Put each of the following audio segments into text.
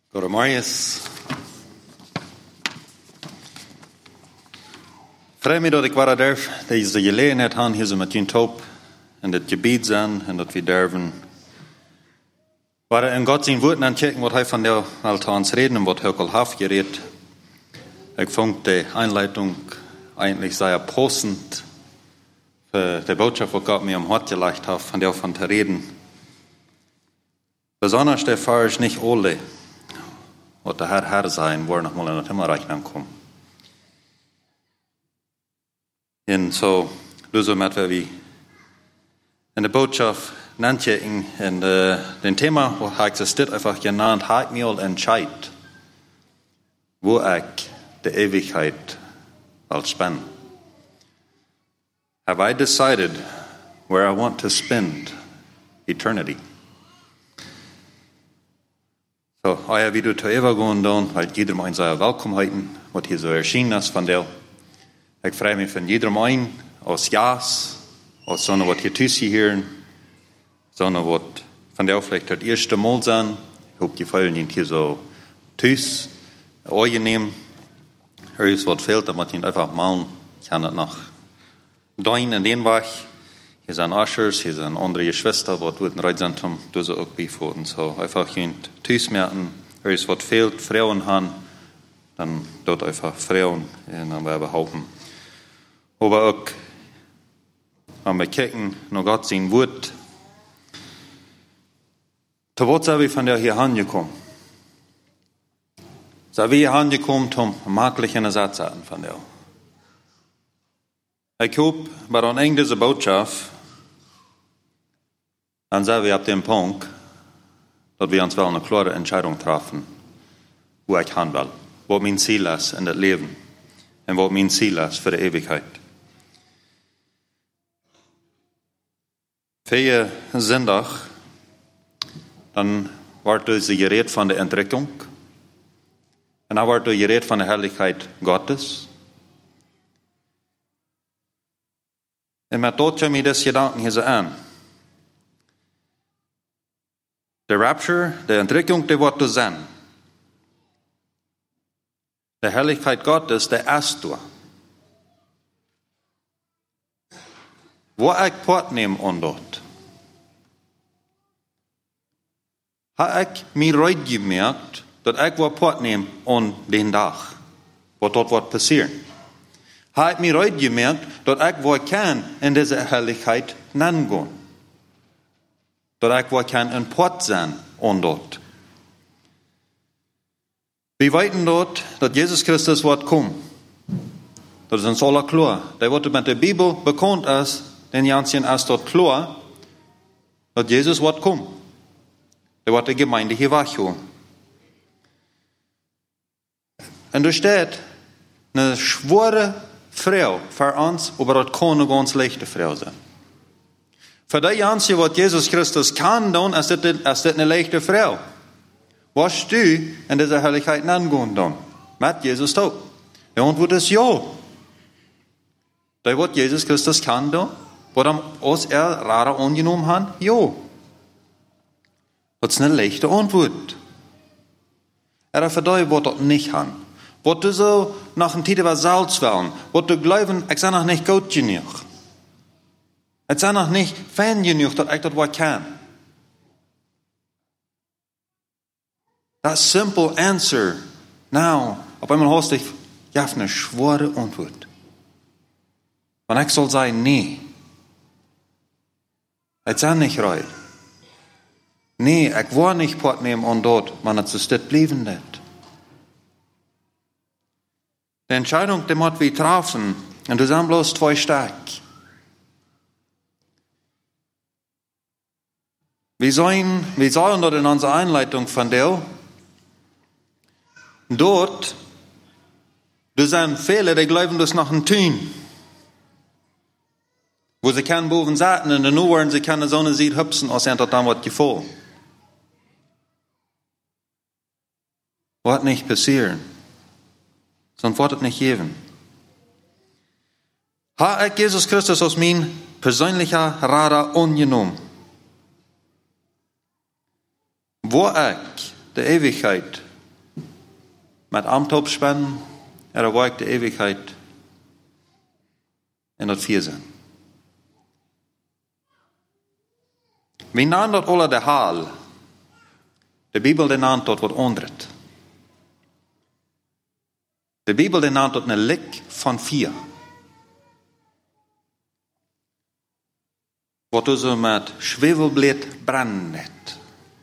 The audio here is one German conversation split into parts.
Goedemorgen. Vrij me dat ik waar durf, deze gelegenheid aan hier zo met je top en het gebied zijn en dat we durven. Waar in God zijn woorden aan checken wat hij van jou althans reden en wat hij ook al heeft geredet. Ik vond de Einleitung eigentlich sehr passend für die Botschaft, die Gott mir am Hart gelegt hat, von der von zu reden. Besonders der Fall ist nicht alle, was der Herr sein, wo noch mal in das Himmelreich kommen. Und so, lösen wir wie in der Botschaft nennt je in den Thema, wo existiert einfach genannt, hat mir entscheidet, wo ich die Ewigkeit will spenden. Have I decided where I want to spend eternity? So, ich habe wieder zu Eva gehen, weil jeder meint seine Willkommenheiten, was hier so erschienen ist von der. Ich freue mich von jedem ein, aus Jas, aus so einer, was hier Tüssi hören, so einer, was von der vielleicht das erste Mal sein. Ich hoffe, die Feiern nicht hier so Tüss, Oje nehmen. Hier ist was fehlt, da muss ich einfach malen. Ich kann das noch Dein in den Weg. Hier sind Aschers, hier sind andere Geschwister, die dort in Reitzentrum, du so auch beifoten. So einfach hier Tüss merken, hier ist was fehlt, Frauen haben, dann dort einfach Frauen, und dann werden wir behaupten. Aber auch, wenn wir gucken, noch Gott sein Wort, zu was sind wir von der hier angekommen? Sind wir hier angekommen, um maglichen Ersatz zu haben von der? Ich hoffe, bei der Ende dieser Botschaft, dann sind wir ab dem Punkt, dass wir uns wel eine klare Entscheidung treffen, wo ich hin will, was mein Ziel ist in das Leben und was mein Ziel ist für die Ewigkeit. Für Sonntag, dann wird diese geredet von der Entrückung und dann wird geredet von der Herrlichkeit Gottes. Und mit dort kommen wir das Gedanken hier so an. Der Rapture, der Entrückung, der wird sein. Der Herrlichkeit Gottes, der erst du. Wo ich Port nehmen und dort. Habe ich mir reut gemerkt, dass ich wo Port nehmen und den Tag, was dort wird passieren. Habe ich mir reut gemerkt, dass ich wo kann in diese Herrlichkeit hineingehen. Dass ich wo kann in Port sein und dort. Wir weiten dort, dass Jesus Christus wird kommen. Das ist uns alle klar. Der wird mit der Bibel bekannt als, den Janschen als dort klar, dass Jesus wird kommen. Der wird die Gemeinde hier wachholen. Und da steht eine schwere Frau für uns, aber das kann eine ganz leichte Frau sein. Für die Janschen, was Jesus Christus kann, dann ist das eine leichte Frau. Was du in dieser Herrlichkeit angehen dann? Mit Jesus tot. Die Antwort ist ja. Da was Jesus Christus kann dann, was rara angenommen hat, ja. Das ist eine leichte Antwort. Aber für die, was das nicht haben, was du so nach dem Titel was Salz wollen, was du glauben, ich sei noch nicht gut genug. Ich sei noch nicht fan genug, dass ich das was kann. Das simple answer, now, auf einmal hast du eine schwere Antwort. Und ich soll sagen, nee. Ich sei nicht reut. Nee, ich will nicht Port nehmen und dort, man es ist das blieben nicht. Die Entscheidung, die muss wir treffen, und du sind bloß zwei stark. Wir sollen dort in unserer Einleitung von der, dort, du sind viele, die glauben das nach dem Tun. Wo sie keinen boven saten, und nur werden sie keine Sonne sieht, hüpfen, als sie dann was gefallen. Wird nicht passieren. Sonst wird es nicht geben. Habe ich Jesus Christus als mein persönlicher Radar angenommen? Wo ich die Ewigkeit met Amtopspannen, Weg der Ewigkeit in dat Viersinn. Wie naam dat alle de haal? De Bibel den naam tot wat ondret. De Bibel den naam tot een lik van 4. Wat du so met Schwefelblät brandet.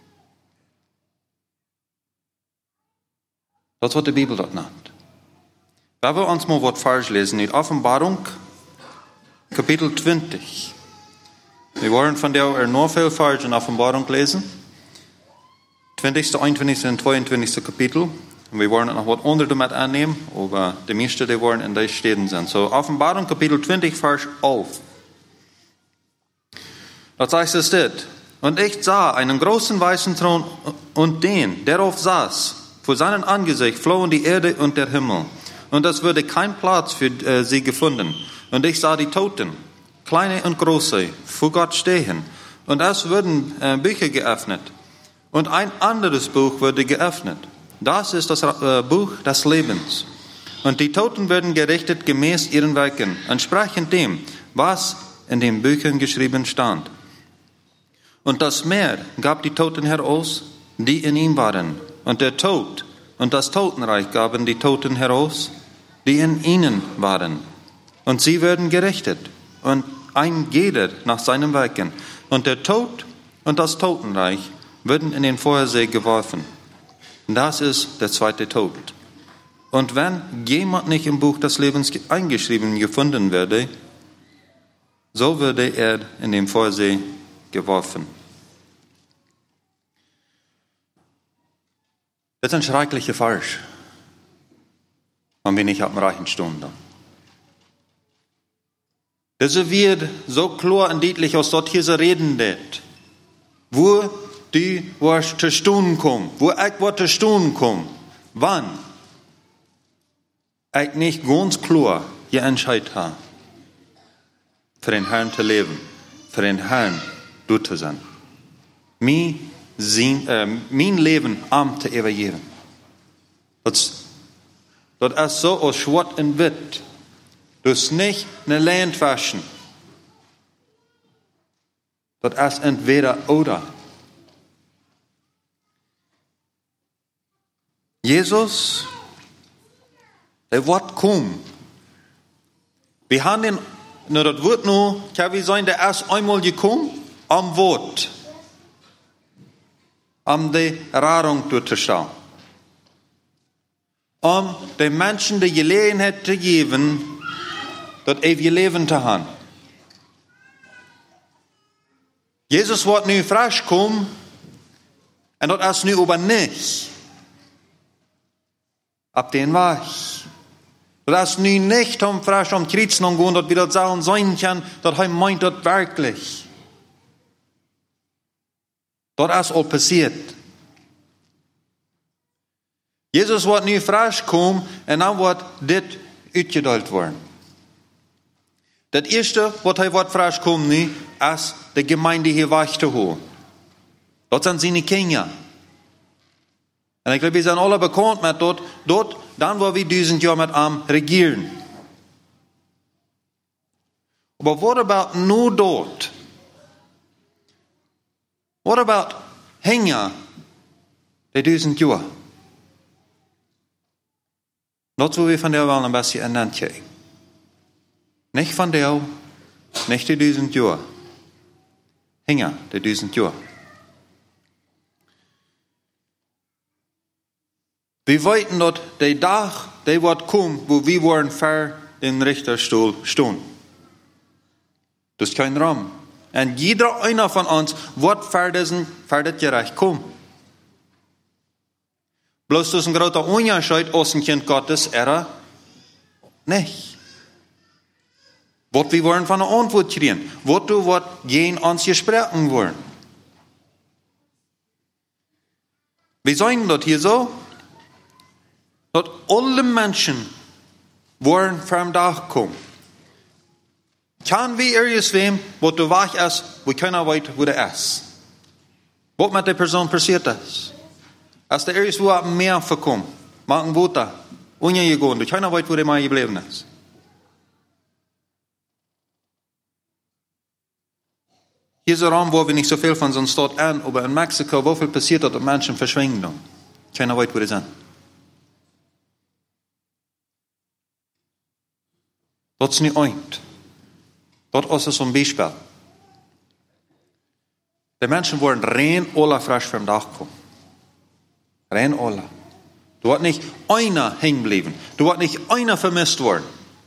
Dat is wat de Bibel dat naam. We willen ons maar wat vers lezen uit Offenbarung, Kapitel 20. We wollen van der nog veel vers in Offenbarung lesen. 20., 21. en 22. Kapitel. En we wollen nog wat onder met aannemen, aber de meeste die wollen in deze steden zijn. So, Offenbarung, Kapitel 20, vers 11. Dort heißt es dit. Und ich sah einen großen weißen Thron und den, der darauf saß. Vor seinem Angesicht flohen die Erde und der Himmel. Und es wurde kein Platz für sie gefunden. Und ich sah die Toten, kleine und große, vor Gott stehen. Und es wurden Bücher geöffnet. Und ein anderes Buch wurde geöffnet. Das ist das Buch des Lebens. Und die Toten werden gerichtet gemäß ihren Werken, entsprechend dem, was in den Büchern geschrieben stand. Und das Meer gab die Toten heraus, die in ihm waren. Und der Tod und das Totenreich gaben die Toten heraus, die in ihnen waren. Und sie werden gerichtet, und ein jeder nach seinen Werken. Und der Tod und das Totenreich werden in den Feuersee geworfen. Das ist der zweite Tod. Und wenn jemand nicht im Buch des Lebens eingeschrieben gefunden werde, so würde er in den Feuersee geworfen. Das ist ein schrecklicher Vers, wenn wir nicht auf dem reichen Stunde. Das wird so klar und deutlich aus dort hier so reden wird, wo du wirst zu Stunden kommen, wo ich wird zu Stunden kommen, wann ich nicht ganz klar die Entscheidung habe, für den Herrn zu leben, für den Herrn du zu sein. Mein Leben am zu evaluieren. Das ist so aus Schwarz und Witt. Das ist nicht eine Land waschen. Das ist entweder oder. Jesus, der wird kommen. Wir haben den, das wird nur, kann wie sein, der erst einmal gekommen, am Wort. Die Erfahrung durchzuschauen. Den Menschen die Gelegenheit zu geben, das ewige Leben zu haben. Jesus wird nu frisch kommen, und das ist nu aber nicht. Ab den Weg. Das ist nu nicht frisch Kreuzen und gehen, dass wir das sagen sein kann, dass er meint das wirklich. Das ist all passiert. Jesus wird nu frisch kommen und dann wird das uitgedeeld worden. Das erste, was er wird frisch kommen nu, ist die Gemeinde hier weg zu holen. Das sind seine Kinder. Und ich glaube, wir sind alle bekannt mit dort, dann wo wir 1000 Jahre mit ihm regieren. Aber what about nur dort? What about Hänger, die 1000 Jahre? Das wo wir von der wollen ein bisschen ändern kriegen. Nicht von der, nicht die 1000 Jahre. Hänger, die 1000 Jahre. Wir wollten dort, der Tag, der wird kommen, wo wir wollen vor den Richterstuhl stehen. Das ist kein Raum. Und jeder einer von uns wird vor das Gericht kommen. Bloß das ist ein großer Unterschied aus dem Kind Gottes, nicht. Was wir wollen von der Antwort kriegen. Was du wird gehen uns gesprochen wollen. Wir sagen dort hier so, dass alle Menschen wollen vom Tag kommen. Kann wir irgendwem, wo du wach ist, wo keiner weiß, wo der ist. Was mit der Person passiert ist. Als der irgendwo am Meer verkommt, machen Wuta, ungegangen, durch keiner weiß, wo der mal geblieben ist. Hier ist ein Raum, wo wir nicht so viel von so einem Stadt an, aber in Mexiko, wo viel passiert hat und Menschen verschwinden. Keiner weiß, wo die sind. Dat is niet eind. Dat is so ein Beispiel. Die Menschen wollen rein alle frisch vom Dach kommen. Rein alle. Du hast nicht einer hängen bleiben. Du hast nicht einer vermisst worden.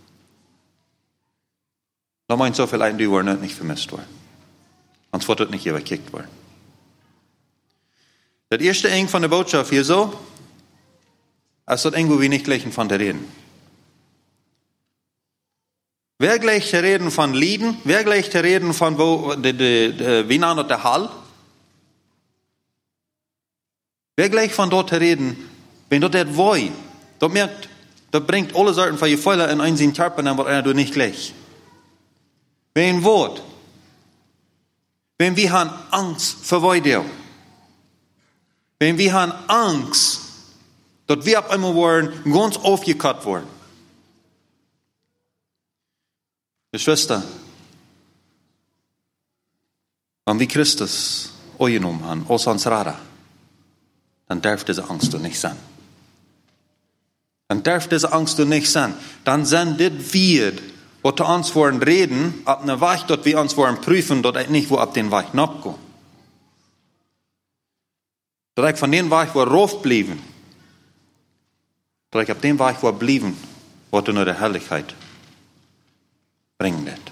Da meint so viel ein, die wollen nicht vermisst worden. Sonst wird das nicht überkickt worden. Das erste Eng von der Botschaft hier so, als das irgendwo wie nicht gleich von der Reden. Wer gleich der Reden von Lieden? Wer gleich der Reden von wie nennt der Hall? Wer gleich von dort reden? Wenn dort der Woi, dort merkt, dort bringt alle Sorten von Gefühlen in einen Körper, dann wird einer du nicht gleich. Wenn Wort, wenn wir haben Angst vor Weidel, wenn wir haben Angst, dass wir ab einmal wollen, ganz aufgekattet worden. Geschwister, wenn wir Christus angenommen haben, aus uns Radar, dann darf diese Angst nicht sein. Dann darf diese Angst nicht sein. Dann sind das wir, was wir uns wollen reden, ab einer Weich, dass wir uns wollen prüfen, dass ich nicht wo ab den Weich nachgehen. Dass ich von den Weich wo raufblieben, dass ich ab dem Weich wo blieben, wo du nur der Herrlichkeit bringen wird.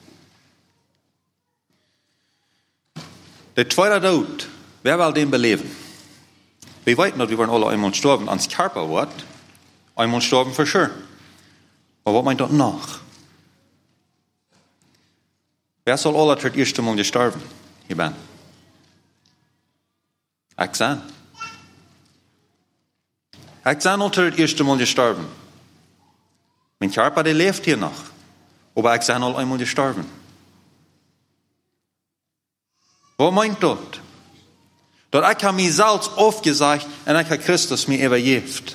Der zweite Tod, wer will den beleben? Wir wissen nicht, wir werden alle einmal sterben. Ans Körper wird einmal sterben für sure. Aber was meint das noch? Wer soll alle das erste Mal sterben? Hier bin. Ich sein. Ich sein unter das erste Mal gestorben. Mein Körper, der lebt hier noch. Aber ich sein einmal gestorben. Was meint das? Dass ich mir selbst aufgesagt und ich habe Christus mir übergeben.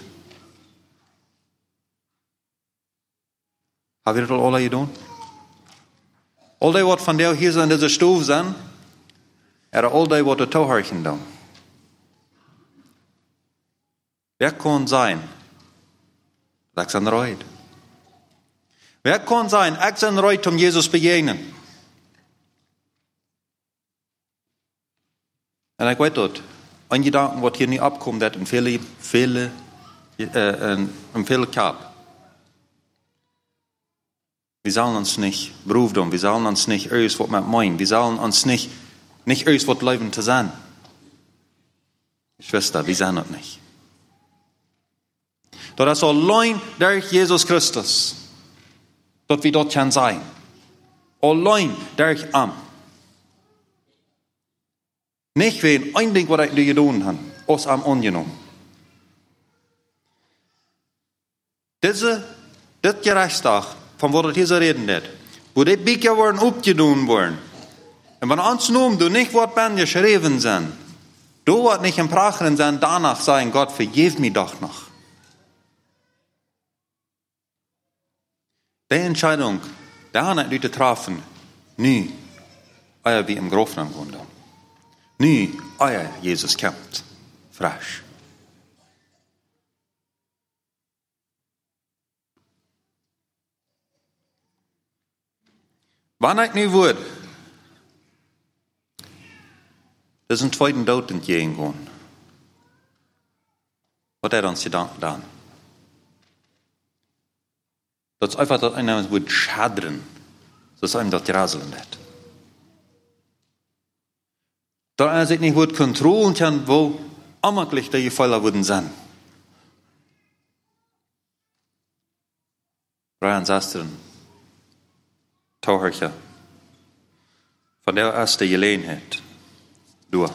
Haben wir das alle getan? All die, was von der hier so in dieser Stufe sind, oder all die, was die Tauhörchen tun. Wer kann sein, dass ich ein Reut? Wer kann sein, ich ein Reut, um Jesus begegnen? Und ich weiß dort, ein Gedanken, was hier nicht abkommt, das in viele Kap. Wir sollen uns nicht berufen, wir sollen uns nicht aus, was wir meinen, wir sollen uns nicht aus, was Leben zu sein. Schwester, wir sind das nicht. Das ist allein durch Jesus Christus, dass wir dort sein können. Allein durch ihn. Nicht wegen ein Ding, was ich dir getan habe, aus ihm angenommen. Das Gerechtstag, von wo das hier so reden wird, wo die Bücher worden aufgetan worden. Und wenn uns nun du nicht was ben geschrieben sind, du wird nicht im Prachen sein, danach sagen, Gott, vergib mir doch noch. Die Entscheidung, da haben die getroffen, nie, euer wie im Grofnamen Grunde. Nie, euer Jesus kommt, frisch. Wann ich nicht würde, das ist ein zweiten Tod entgegengehen. Was hat uns Gedanken dann? Das ist einfach, dass einer wird schadern, dass einem das graseln wird. Dass einer sich nicht wird kontrollieren kann, wo ammerlich die Gefälle würden sein. Brian Sasteren, Tauhörcher, von der erste Gelegenheit, du.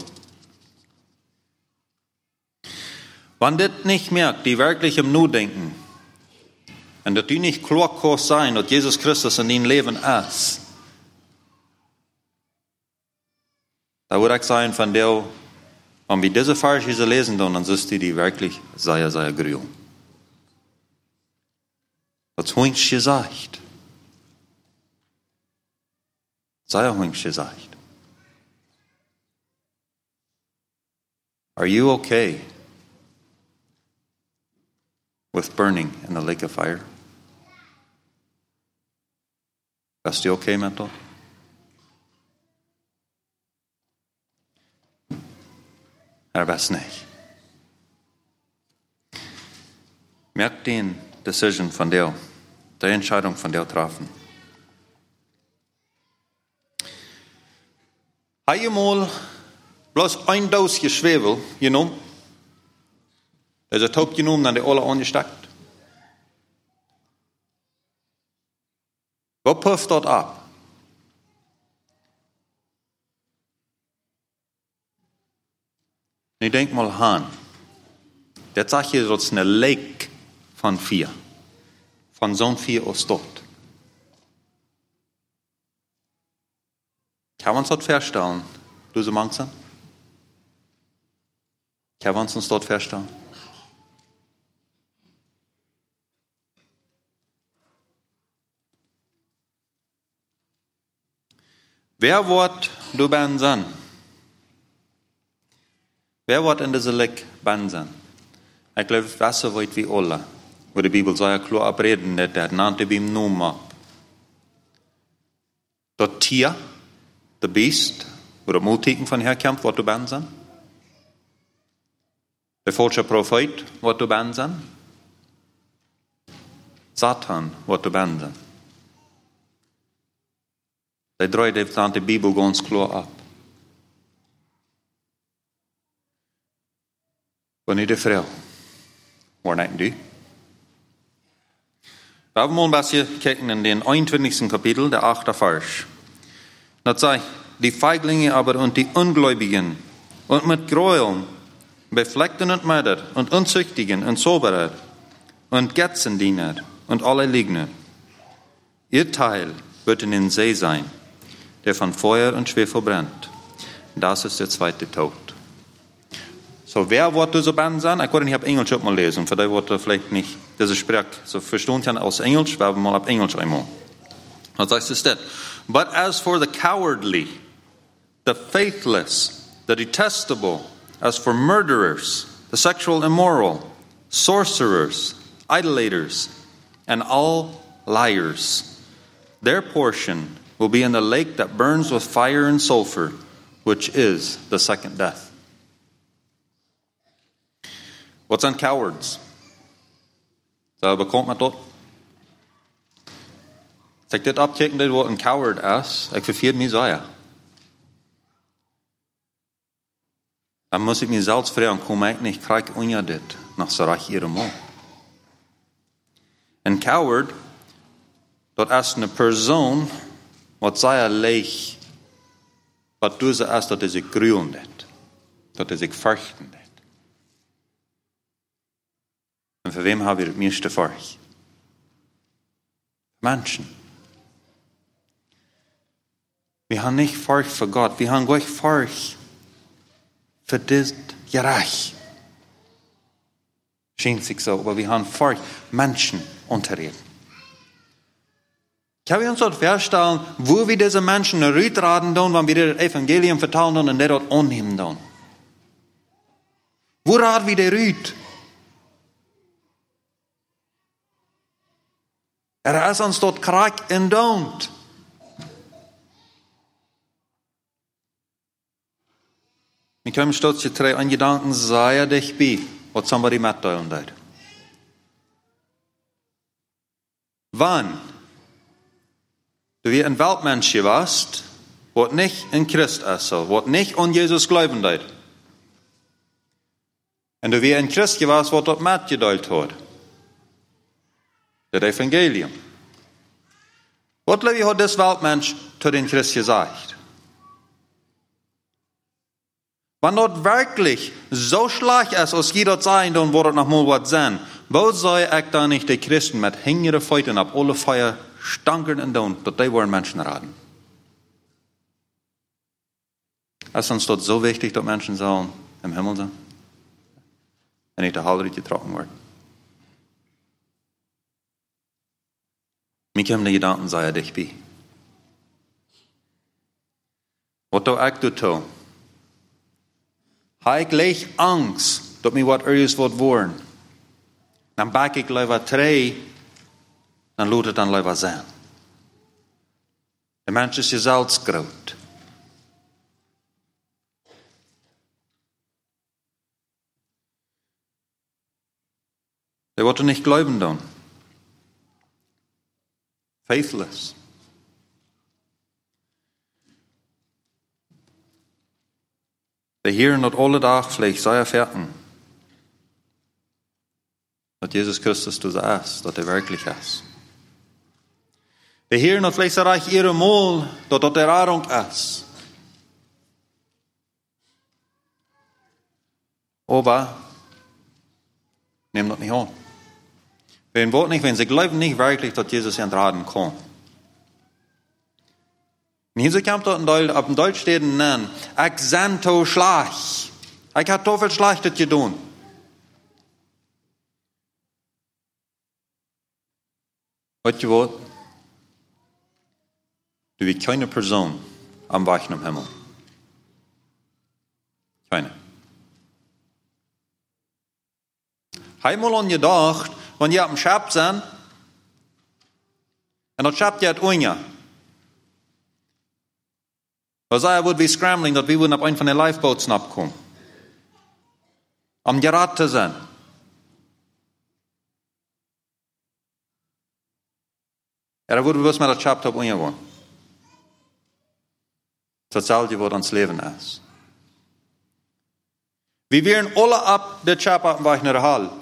Wenn das nicht merkt, die wirklich im Nu denken, und dass die nicht klar kann sein, dass Jesus Christus in ihnen Leben ist, da würde ich sagen, von der, wenn wir diese Verse lesen, dann siehst du die wirklich sehr, sehr grün. Wat Hoings gesagt. Sei Hoings gesagt. Are you okay with burning in the lake of fire? Bist du okay mit das? Bist nicht. Merk den Decision von dir, die Entscheidung von dir treffen. Habe ich mal bloß ein Dose Schwefel genommen? Also ein Taub genommen, dann die alle angesteckt. Was pufft dort ab? Ich denk mal an. Der sagt hier, das ist eine Lake von 4. Von so 4 aus dort. Kann man uns dort feststellen, du so langsam? Kann man uns dort feststellen? Wer wird du ben sein? Wer wird in dieser Lek ben sein? Ich glaube, was so weit wie alle. Wo die Bibel sagt, klar abreden, der nannte beim Namen. Das Tier, der Beast, wo der Multiken von herkommt, wird du ben sein? Der falsche Prophet wird du ben sein? Satan wird du ben sein? Die drei, die staan die Bibel ganz klar ab. Wanneer de vrouw, waar niet du? Wir haben mal ein bisschen kijken in den 21. Kapitel, der 8. Vers. Das sagt, die Feiglinge aber und die Ungläubigen und mit Gräueln, Befleckten und Mörder und Unzüchtigen und Soberer und Götzendiener und alle Lügner. Ihr Teil wird in den See sein, der von Feuer und Schwefel brennt. Das ist der zweite Tod. So, wer wird so ben sein? Ich werde nicht auf Englisch mal lesen, für die wird vielleicht nicht diese Sprache so verstehen kann aus Englisch, wir haben mal auf Englisch einmal. Das heißt es das. But as for the cowardly, the faithless, the detestable, as for murderers, the sexual immoral, sorcerers, idolaters, and all liars, their portion will be in the lake that burns with fire and sulfur, which is the second death. What's on cowards? So bekommt man dort. Als ich das abkijken, das wat een coward is, ik verveer mich sehr. Dan muss ich mich selbst fragen, komm ich nicht, krieg ich das nach so reich ihrem Mann. Ein coward, das ist eine Person, was sehr leicht, was du so ist, dass sich grühen das, dass sich fürchten das. Und für wem haben wir das meiste Furcht? Menschen. Wir haben nicht Furcht für Gott, wir haben gleich Furcht für das Gerecht. Scheint sich so, aber wir haben Furcht, Menschen unterreden. Können wir uns dort vorstellen, wo wir diese Menschen rütraten, wenn wir das Evangelium vertellen und der dort annehmen? Wo raten wir der rüt? Ist uns dort Krieg und Don't. Ich komme stolz zu drei Gedanken, sei dich bei, was somebody mitteilen wird. Wann du wie ein Weltmensch warst, was nicht in Christ ist, was nicht an Jesus glauben wird, und du wie ein Christ warst, was dort mitgedeilt hat, das Evangelium. Was glaube ich, hat das Weltmensch zu den Christ gesagt? Wenn dort wirklich so schlecht ist, als jeder sein, dann wird es noch mal was sein. Wo soll ich da nicht die Christen mit hängenden Feuten ab alle Feuer stanken und tun, dass die wollen Menschen raten? Ist uns dort so wichtig, dass Menschen sollen im Himmel sein? Und nicht der Hallerie getroffen werden. Mich haben die Gedanken sei dich bei. Wat du ook doet toe. Heb ik gleich Angst dat mij wat ergens wordt worden. Dan bak ik liever 3, dan laat het dan liever zijn. De mens is jezelf groot. Die wordt niet glauben dan. Faithless. Wir hören dat alle Tag vielleicht sei erfahren, dass Jesus Christus du sagst, dass er wirklich ist. Wir hören dat vielleicht sei ihre Mal, dass das Erfahrung ist. Aber nehmen das nicht an. Wenn sie glauben nicht wirklich, dass Jesus entraden kann. Und hier kommt dort auf dem Deutsch stehen, nennen, ich santo schlag. Ich habe so viel Schlechtes getan. Weißt du was? Du bist keine Person am Weichen im Himmel. Keine. Einmal an gedacht, wenn ihr am Schab sind, und das Schab geht unja. Isaiah would be scrambling, dass wir auf einen von den Lifeboats abkommen. Am Gerät zu sein. Er würde bewusst mit das Schab auf unja gehen. Das zahlt ihr, was uns Leben ist. Wir wären alle ab der Schab auf dem Weg nach der Hall.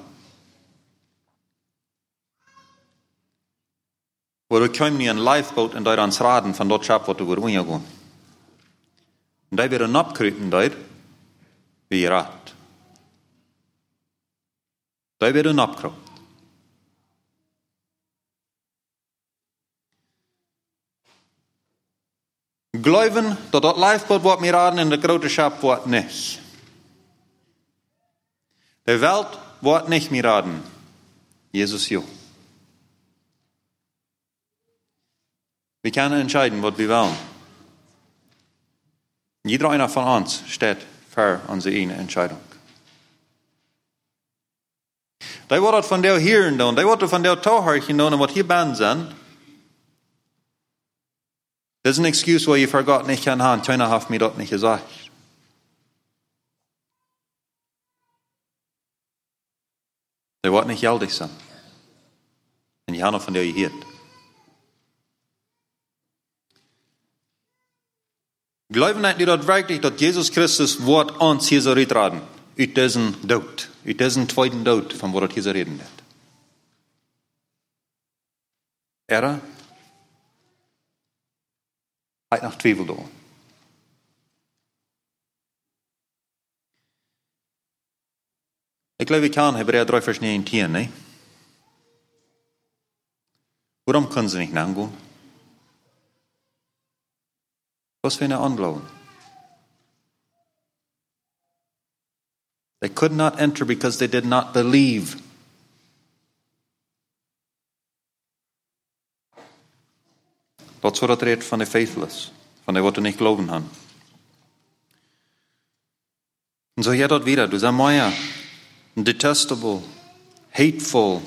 Wo du kommst in ein Lifeboat und dort ans Raden von dort Schab, wo du über unja gehen. Und da werden abkrüten dort, wie ihr Rat. Da werden abkrüten. Glauben, dass das Lifeboat wird mir raden und der große Schab wird nicht. Die Welt wird nicht mir raden. Jesus ja. Wir können entscheiden, was wir wollen. Jeder einer von uns steht für unsere eigene Entscheidung. Die wird von der hören, die wird von der zuhören, und was hier beiden sind, das ist eine Excuse, wo ihr vergott nicht kann haben. Keiner hat mir das nicht gesagt. Die wird nicht geldig sein. Und die haben von der ihr hört. Glauben nicht dort wirklich, dass Jesus Christus wird uns hier so retraden, aus diesem Tod, aus diesem zweiten Tod, von wo das hier so reden wird. Er hat noch Zweifel da. Ich glaube, wir können Hebräer 3, Vers 19, ne? Warum können sie nicht nachgehen? Was für eine Unglauben. They could not enter because they did not believe. Das war das Red von den Faithless, von denen, die nicht glauben haben. Und so hier dort wieder, du sagst, Meier, detestable, hateful,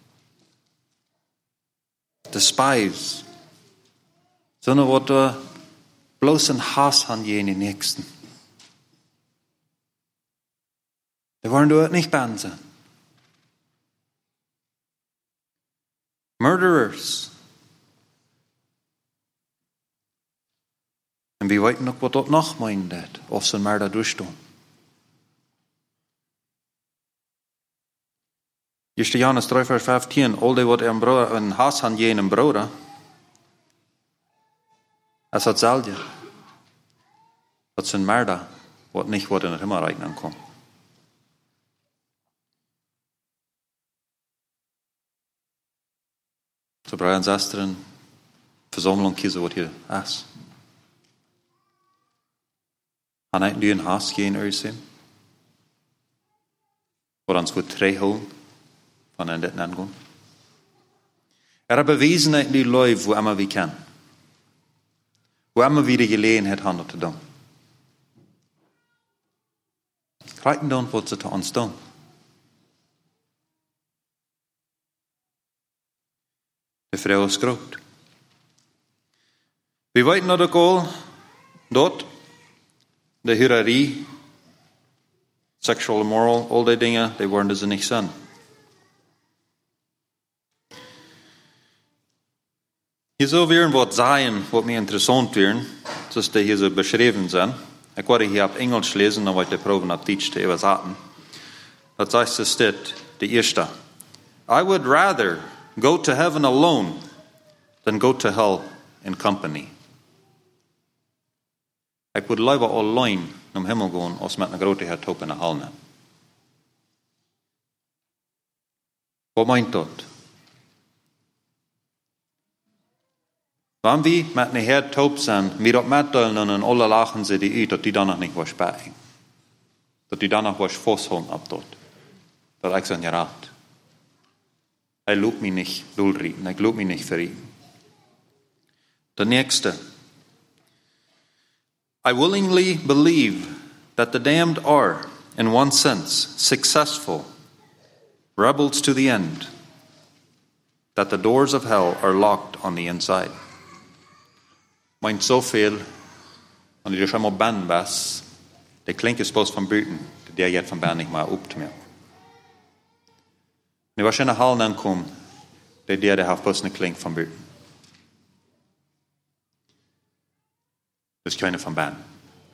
despise. So eine Worte, bloß ein Hass an jenen Nächsten. Die wollen dort nicht behandelt sein. Murderers. Und wir weten noch, was dort noch meint, auf so ein Mörder durchstehen. 1. Johannes 3, Vers 15, all die, wat een Hass an jenen Bruder, es hat selten, dat zijn Mörder, wat nicht wat in het Himmelreich ankommt. So, Brüder und Schwestern, Versammlung kiezen wat hier is. Han ikke du en Hass gehen øysim? Wat ons goed terughouden van in dit angående? har bewezen in die leven hvor immer vi kan. Hvor immer vi de gelegenhed handelt te doen. Krijgen dan wat ze te ons doen. De vrouw is groot. We weten dat ook al dat de hierarchie, sexual immoral, al die dingen, die worden ze niet zijn. Hier zou weer wat zijn wat mij interessant weer, zoals die hier zo beschreven zijn. Ik werde hier op Engels lezen, dan werde ik proben op Deutsch te übersetzen. Dat zegt es dit, de eerste. I would rather go to heaven alone than go to hell in company. Ik wil liever alleen naar hemel gaan als met een grote hertop in de hel nemen. Wat meint dat? Wanneer we met een hertop zijn, wir dat metdelen en alle lachen ze die uit, dat die dan nog niet was bij. Dat die dan nog was vasthouden op dat. Dat ik zijn geraad. Hij loopt mij niet doelrieten, ik loop mij niet verrieten. De nächste. I willingly believe that the damned are, in one sense, successful, rebels to the end, that the doors of hell are locked on the inside. Meint zoveel, en die dus helemaal bang was, de klinkt pas van buiten, die je van binnen niet meer op te maken. Nu was je in de hal aankomt, die derde heeft pas een klink van buiten. Dus keine van binnen.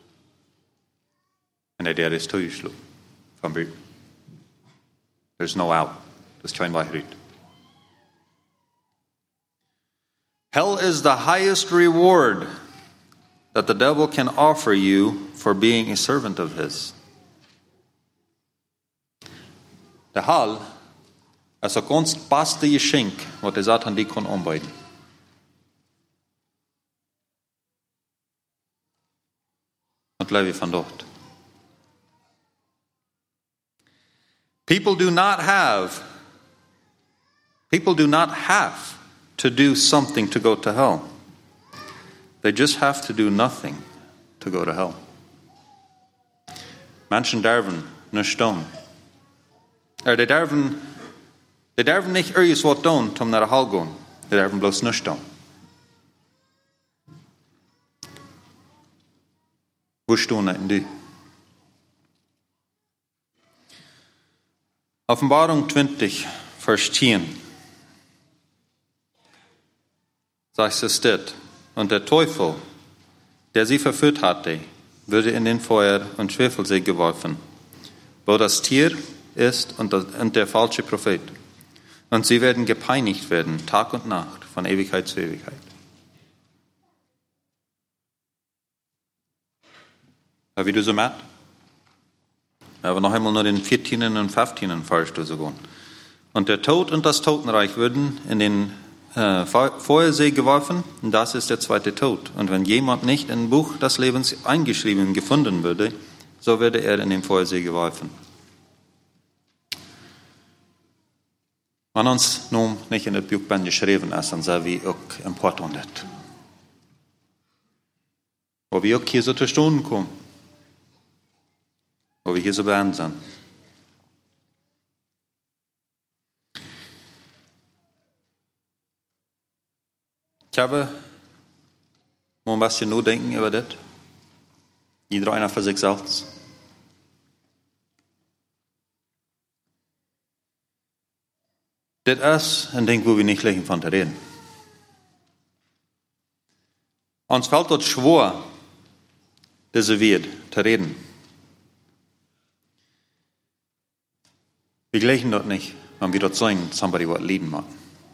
En de derde is toegesloten van buiten. There's no out. Dus geen weg uit. Hell is the highest reward that the devil can offer you for being a servant of his. De hel is het kostbaarste geschenk wat de Satan die kan aanbieden. Wat leef je van dort? People do not have to do something to go to hell. They just have to do nothing to go to hell. Menschen derven nicht doen. Die derven nicht ergens wat doen om naar de hel gaan. Die derven bloos nicht doen. Wo stehen in die? Offenbarung 20, Vers 10. Sagt es dit. Und der Teufel, der sie verführt hatte, würde in den Feuer- und Schwefelsee geworfen, wo das Tier ist und der falsche Prophet. Und sie werden gepeinigt werden, Tag und Nacht, von Ewigkeit zu Ewigkeit. Wie du so merkst? Aber noch einmal nur den 14. und 15. Vers durchgehen. Und der Tod und das Totenreich würden in den Feuersee geworfen, und das ist der zweite Tod. Und wenn jemand nicht im Buch des Lebens eingeschrieben gefunden würde, so würde er in den Feuersee geworfen. Wenn uns nun nicht in das Buch geschrieben ist, dann sind wir auch important. Wo wir auch hier so zu Stunden kommen. Wo wir hier so beenden sind. Ich habe mal ein bisschen nachdenken über das. Jeder einer für sich selbst. Das ist ein Ding, wo wir nicht gleich von reden. Uns fällt dort schwer, diese Welt zu reden. Wir gleichen dort nicht, wenn wir dort sagen, somebody what leiden mag.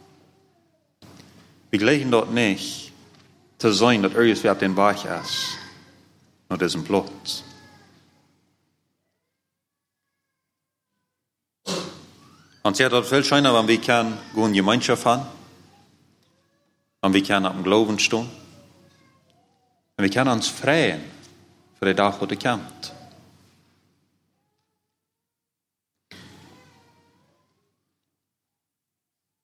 Wir gleichen dort nicht, zu sagen, dass irgendwer auf den Weg ist, nur diesen Platz. Und es hat dort viel schöner, wenn wir können gute Gemeinschaft haben, wenn wir können auf dem Glauben stehen, wenn wir können uns freuen für den Tag, wo der kommt.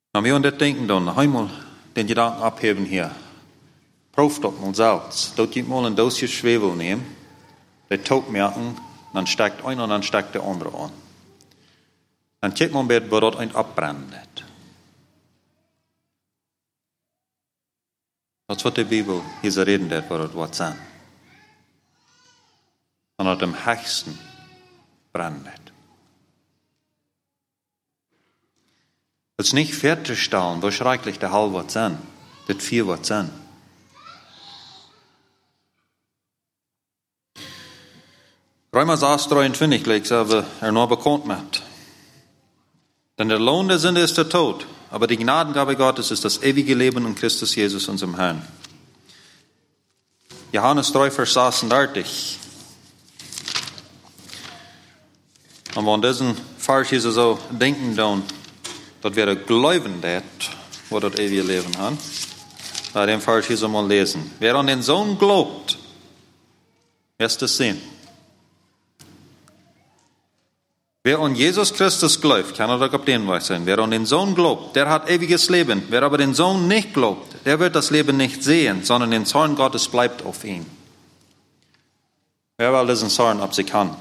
Wenn wir an das denken, dann einmal den Gedanken abheben hier. Prof doch mal selbst. Dort geht mal ein Dose Schwefel nehmen, den Tod merken, dann steigt einer und dann steigt der andere an. Dann checkt man, wo dort ein abbrennt. Das ist, was die Bibel hier so reden, wo dort was sein. Und an dem höchsten brennt. Es ist nicht fertigstellen, wo schrecklich der halb was sein, das 4 was sein. Römer 6,23 legt aber noch bekannt macht. Denn der Lohn der Sünde ist der Tod, aber die Gnadengabe Gottes ist das ewige Leben in Christus Jesus, unserem Herrn. Johannes 3, Vers 36. Und wenn diesen Vers hier so denken, dann, dass wir glauben, wo das ewige Leben haben, bei dem Vers hier so mal lesen. Wer an den Sohn glaubt, wirst es sehen. Wer an Jesus Christus glaubt, kann er auf den Weg sein. Wer an den Sohn glaubt, der hat ewiges Leben. Wer aber den Sohn nicht glaubt, der wird das Leben nicht sehen, sondern den Zorn Gottes bleibt auf ihn. Wer will diesen Zorn auf sich kann?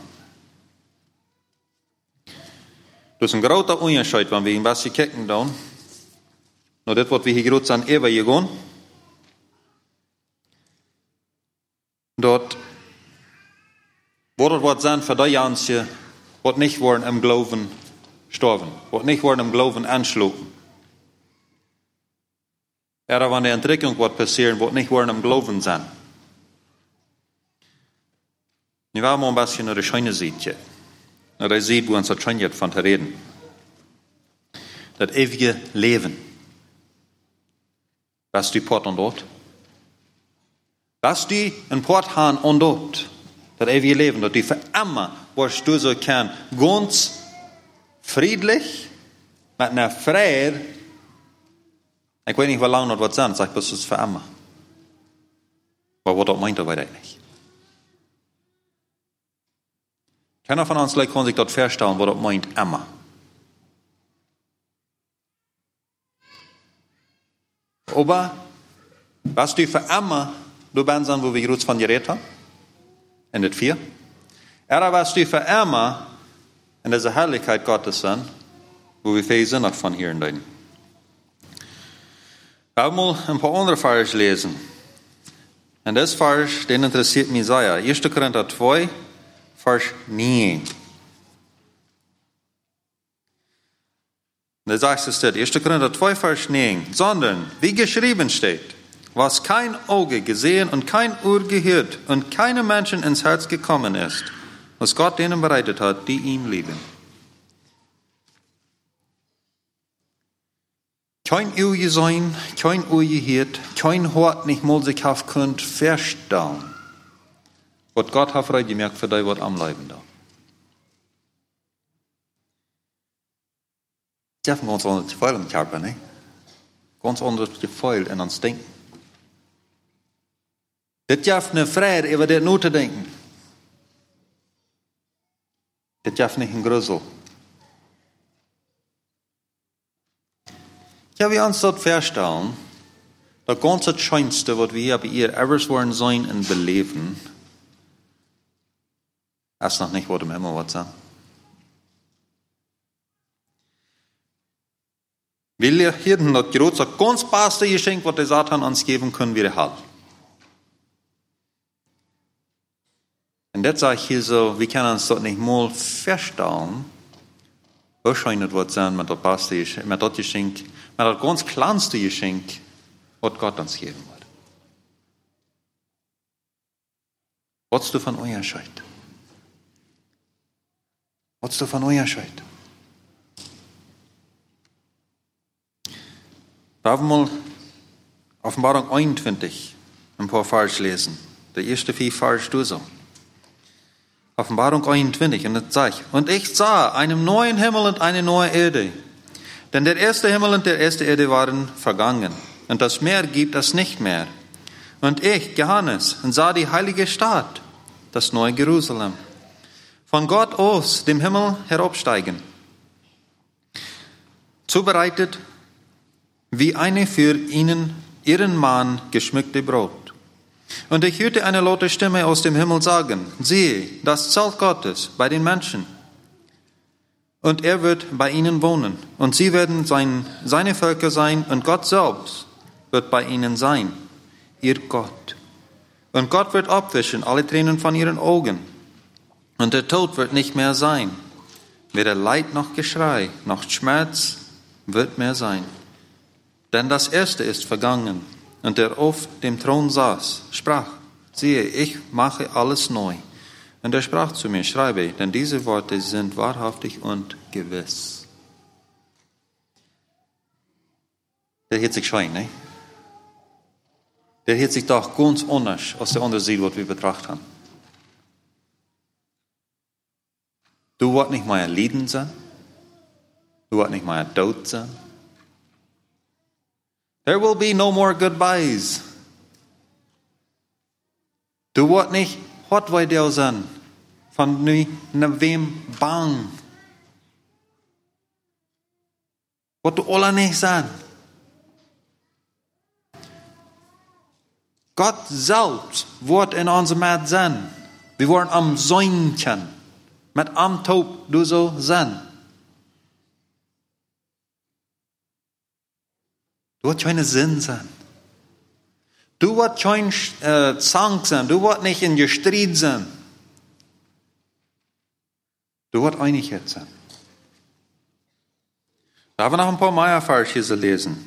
Das ist ein großer Unterschied, wenn wir in was kicken dann. Nur das, was wir hier gerade an Eva gehen. Dort, wo das was sein für die Janse, was nicht wollen im Glauben sterben, was nicht wollen im Glauben anschlucken. Aber wenn die Entwicklung was passieren, was nicht wollen im Glauben sein. Wir wollen mal ein bisschen nach der Scheine sehen. Nach der sieht, wo uns das schon jetzt von zu reden. Das ewige Leben. Was die Port und dort? Was die in Port haben und dort? Das ewige Leben, das die für immer, was du so kannst, ganz friedlich, mit einer Freude, ich weiß nicht, wie lange das sein, sagt, das ist für immer. Aber was das meint, das weiß ich nicht. Keiner von uns kann sich dort feststellen, was das meint, immer. Aber, was du für immer, du bist an, wo wir gerade von geredet haben, in das 4. Er was du für immer in dieser Herrlichkeit Gottes sind, wo wir viel Sinn von hier in deinen. Wir haben mal ein paar andere Vers lesen. Und das Vers, den interessiert mich sehr. 1. Korinther 2, Vers 9. Da sagt es dort, 1. Korinther 2, Vers 9. Sondern, wie geschrieben steht, was kein Auge gesehen und kein Ohr gehört und keinem Menschen ins Herz gekommen ist, was Gott denen bereitet hat, die ihn lieben. Kein Auge sein, kein Ohr gehört, kein Hort nicht mal sich auf könnt verstehen, was Gott hat freigemerkt für die, was am Leben da. Das ist ein ganz anderes Gefühl im Körper, ne? Ganz anderes Gefühl in uns Denken. Das gibt eine Freude, über das nur zu denken. Das gibt nicht ein Grüssel. Ja, wir uns dort feststellen, das ganze Schönste, was wir bei ihr ever wollen sein und beleben, ist noch nicht, was im Himmel was sein. Wir hier das große, ganz beste Geschenk, was der Satan uns geben können, wir halten. Und das sage ich hier so, wir können uns dort nicht mal feststellen, wahrscheinlich wird es sein mit das beste Geschenk, mit das Geschenk, mit das ganz kleinste Geschenk, was Gott uns geben wird. Was du von euch entscheid? Was du von euch entscheid? Wir haben mal Offenbarung 21 ein paar Vers lesen. Der erste 4 Vers du so. Offenbarung 21, und das sagt, und ich sah einen neuen Himmel und eine neue Erde. Denn der erste Himmel und der erste Erde waren vergangen. Und das Meer gibt es nicht mehr. Und ich, Johannes, sah die heilige Stadt, das neue Jerusalem, von Gott aus dem Himmel herabsteigen. Zubereitet wie eine für ihren Mann geschmückte Brot. Und ich hörte eine laute Stimme aus dem Himmel sagen, siehe, das Zelt Gottes bei den Menschen. Und er wird bei ihnen wohnen. Und sie werden seine Völker sein, und Gott selbst wird bei ihnen sein, ihr Gott. Und Gott wird abwischen alle Tränen von ihren Augen. Und der Tod wird nicht mehr sein. Weder Leid noch Geschrei noch Schmerz wird mehr sein. Denn das Erste ist vergangen. Und der auf dem Thron saß, sprach, siehe, ich mache alles neu. Und er sprach zu mir, schreibe, denn diese Worte sind wahrhaftig und gewiss. Der hört sich schön, ne? Der hört sich doch ganz anders als der andere Sieg, was wir betrachtet haben. Du wirst nicht mehr leiden sein. Du wirst nicht mehr tot sein. There will be no more goodbyes. Du wirst nicht hot bei dir sein, von wem bang. Wat du alle nicht sein. Gott selbst wird in unserem Mitte sein. Wir wollen am Säunchen, mit am Tod du so sein. Du wirst keine Sinn sein. Du wirst kein Zank sein. Du wirst nicht in Streit sein. Du wirst Einigkeit sein. Da haben wir noch ein paar Meier-Vers hier lesen.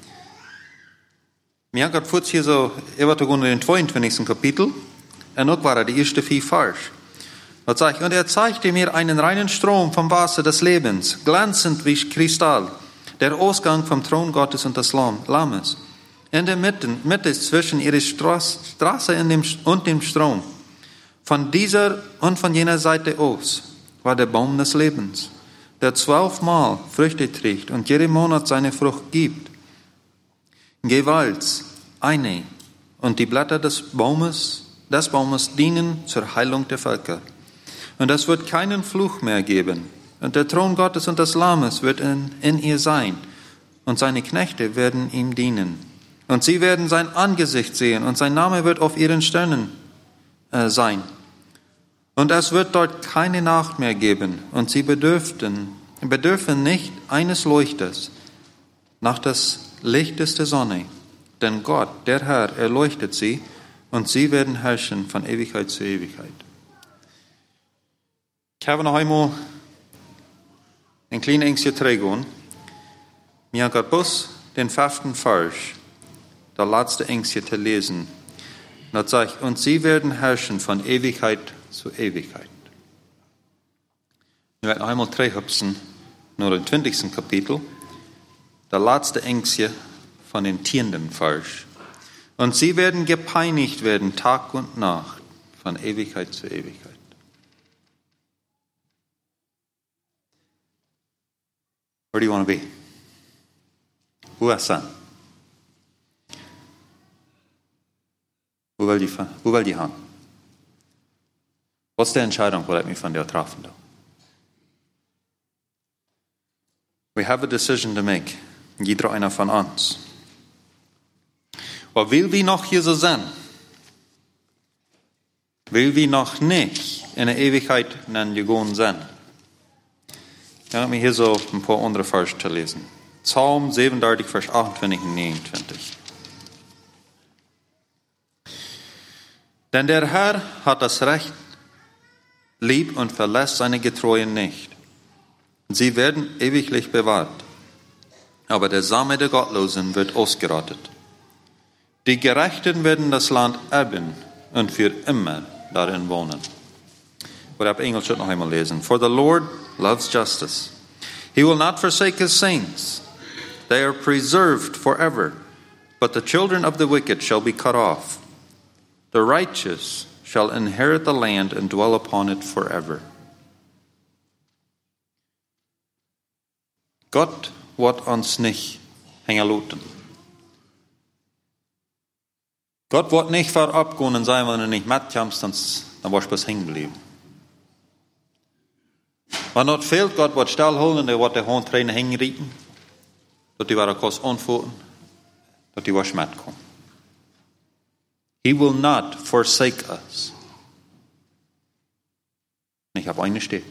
Mir hat Gott hier so, wir in den 22. Kapitel, und auch war die erste 4 Vers. Dort sagt, und er zeigte mir einen reinen Strom vom Wasser des Lebens, glänzend wie Kristall, der Ausgang vom Thron Gottes und des Lammes. In der Mitte zwischen ihrer Straße und dem Strom. Von dieser und von jener Seite aus war der Baum des Lebens, der 12-mal Früchte trägt und jeden Monat seine Frucht gibt. Jeweils eine, und die Blätter des Baumes dienen zur Heilung der Völker. Und es wird keinen Fluch mehr geben. Und der Thron Gottes und des Lammes wird in ihr sein. Und seine Knechte werden ihm dienen. Und sie werden sein Angesicht sehen. Und sein Name wird auf ihren Stirnen sein. Und es wird dort keine Nacht mehr geben. Und sie bedürfen nicht eines Leuchters nach des Lichtes der Sonne. Denn Gott, der Herr, erleuchtet sie. Und sie werden herrschen von Ewigkeit zu Ewigkeit. Ich habe noch einmal ein kleines Engstje trägen. Mir hat bloß den 5. Vers, der letzte Engstje zu lesen. Da sagt, und sie werden herrschen von Ewigkeit zu Ewigkeit. Wir werden noch einmal träghüpsen, nur im 20. Kapitel, der letzte Engstje von den 10. Vers. Und sie werden gepeinigt werden, Tag und Nacht, von Ewigkeit zu Ewigkeit. Where do you want to be? Wo ist es? Wo will die haben? Was ist die Entscheidung, die wir von dir treffen? We have a decision to make. Jeder einer von uns. Aber will wir noch hier so sein? Will wir noch nicht in der Ewigkeit gegangen sein? Ich habe mir hier so ein paar andere Verse zu lesen. Psalm 37, Vers 28 und 29. Denn der Herr hat das Recht lieb und verlässt seine Getreuen nicht. Sie werden ewiglich bewahrt. Aber der Same der Gottlosen wird ausgerottet. Die Gerechten werden das Land erben und für immer darin wohnen. Oder ab Englisch noch einmal lesen. For the Lord loves justice. He will not forsake his saints. They are preserved forever. But the children of the wicked shall be cut off. The righteous shall inherit the land and dwell upon it forever. Gott wird uns nicht hängen lassen. Gott wird nicht vorabgehen und sagen, wenn du nicht mitkommst, dann wirst du bis hängen bleiben. Wenn dort fehlt, Gott wird stillholen und er wird die Hand rein hängen rieten. dat die waar kos antwoorden, dat die was met komt. He will not forsake us. Ich habe eine steht.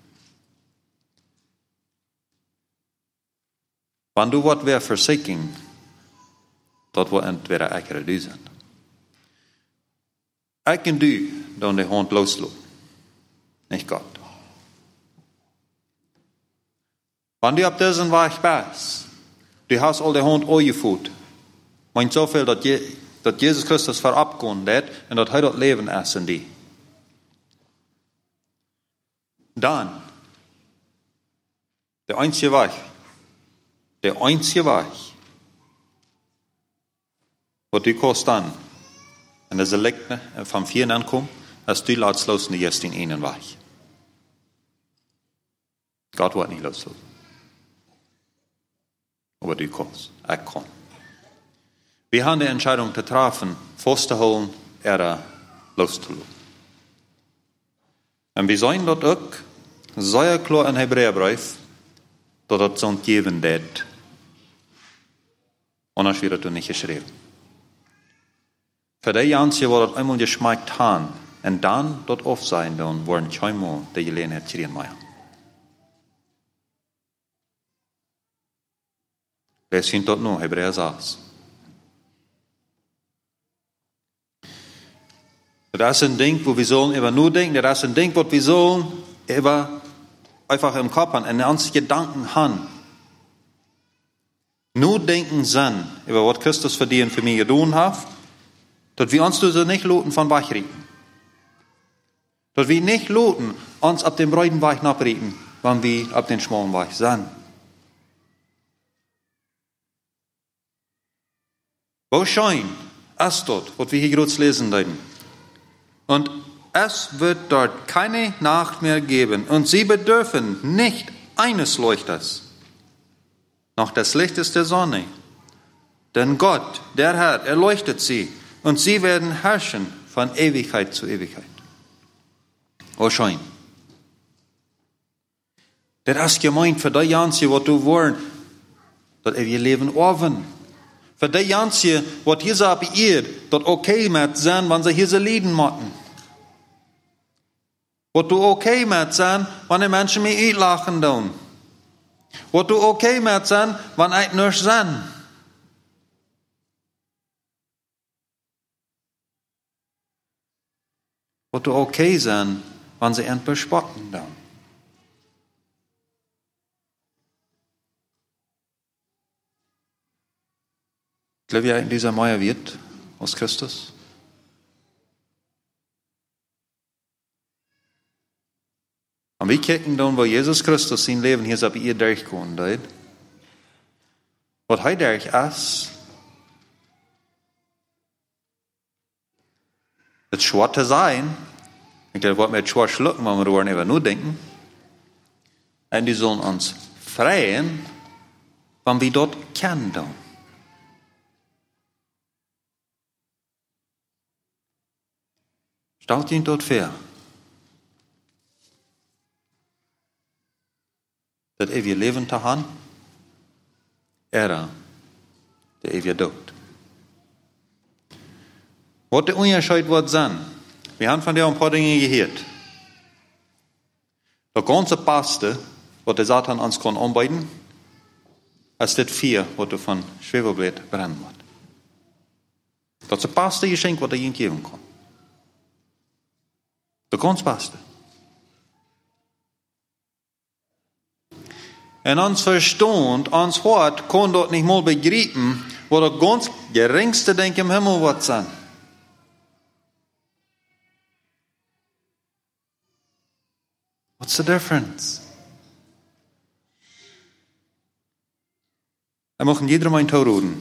Wann du wat weer forsaking, dat wil entweder ik of du zijn. Ik en du dan de hand loslopen, nicht Gott. Wann du op diesen Weg bist, du hast al de hand aangevoerd, meint zoveel dat Jesus Christus verabgegaan heeft en dat hij dat leven is in die. Dan, de einzige Weg, wat du kost dan, en dat is de lichtne van vieren aankomt, als du laat losen die eerst in één Weg. Gott wordt niet loslosen. Aber du kost, ik kan. Wir haben die Entscheidung zu treffen, festzuhalten oder loszulassen. Und wir sehen dort auch sehr klar in Hebräerbrief, dass das so geben wird. Anders wird das nicht geschrieben. Für die Jansen, die das einmal geschmeckt haben, und dann dort auf sein, dann wollen scheinbar die Gelegenheit kriegen mehr. Wer sind dort noch? Hebräer 6. Das ist ein Ding, wo wir sollen über nur denken. Das ist ein Ding, wo wir sollen über einfach im Kopf haben, und uns Gedanken haben. Nur denken sind über was Christus für dich und für mich getan hat, dass wir uns so nicht loten von wegrieten. Dass wir nicht loten uns ab dem breiten Weg nachrieten, wenn wir ab den schmalen Weg sind. Wahrscheinlich ist dort, was wir hier gerade lesen werden. Und es wird dort keine Nacht mehr geben. Und sie bedürfen nicht eines Leuchters, noch des Lichtes der Sonne. Denn Gott, der Herr, erleuchtet sie. Und sie werden herrschen von Ewigkeit zu Ewigkeit. Wahrscheinlich. Das ist gemeint für die Jansen, was du wollen, dass wir leben offen. Für die Jansen, was hier so beirrt, dass okay mit sein, wenn sie hier so leiden machen. Was du okay mit sein, wenn die Menschen mich einlachen tun. Was du okay mit sein, wenn ich nicht sein. Was du okay sein, wenn sie ihn bespotten tun. Ich glaube, ja, in dieser Meier wird aus Christus. Und wir kicken dann, wo Jesus Christus sein Leben hier so bei ihr durchgekommen hat. Was er durch ist, es schwer zu sein. Ich glaube, was wir schwer schlucken, wenn wir darüber nur denken. Und die sollen uns freien, wenn wir dort kennen. Stellt ihn dort vor, dat wir Leben te haben, der wir dood. Was der Unterschied wird sein? Wir haben von dir ein paar Dinge gehört. Der ganze Paste, was der Satan uns kann anbieten, ist das 4, was du von Schwefelblatt brennen wird. Das ist das Paste Geschenk, was er ihnen geben kann. Der ganz Beste. Und uns Verstand, uns Hort, kann dort nicht mal begreifen, wo der ganz geringste Ding im Himmel wird sein. What's the difference? Wir machen jeder mein Tauroden.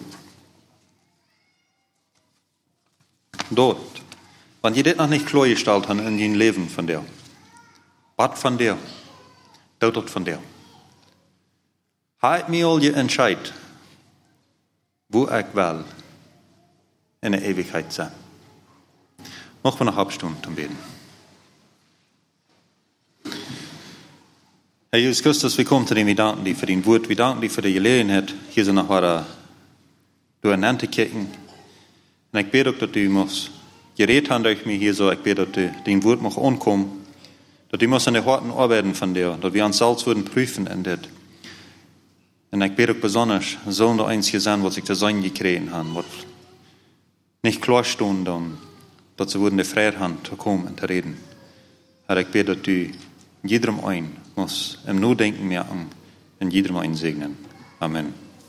Dort. Wenn je dit noch nicht klar gestellt haben in dein Leben von dir. Was von dir? Dort von dir. Halt mir all je entscheid, wo ich will in der Ewigkeit sein. Noch eine halbe Stunde zum Beten. Herr Jesus Christus, wir kommen zu dem, wir danken dir für dein Wort, wir danken dir für die Gelegenheit, hier so nach waar durcheinander zu kicken. Und ich bete auch, dass du musst geredet haben durch mich hier so, ich bete, dass du dein Wort muss ankommen, dass du musst an den Horten arbeiten von dir, dass wir uns selbst würden prüfen in das. Und ich bete auch besonders, sollen da eins hier sein, was ich da sein gekriegt habe, was nicht klar stehen, dann, dass sie würden die Freiheit haben, zu kommen und zu reden. Herr, ich bete, dass du jedem ein muss im Notdenken merken, in jedem einen segnen. Amen.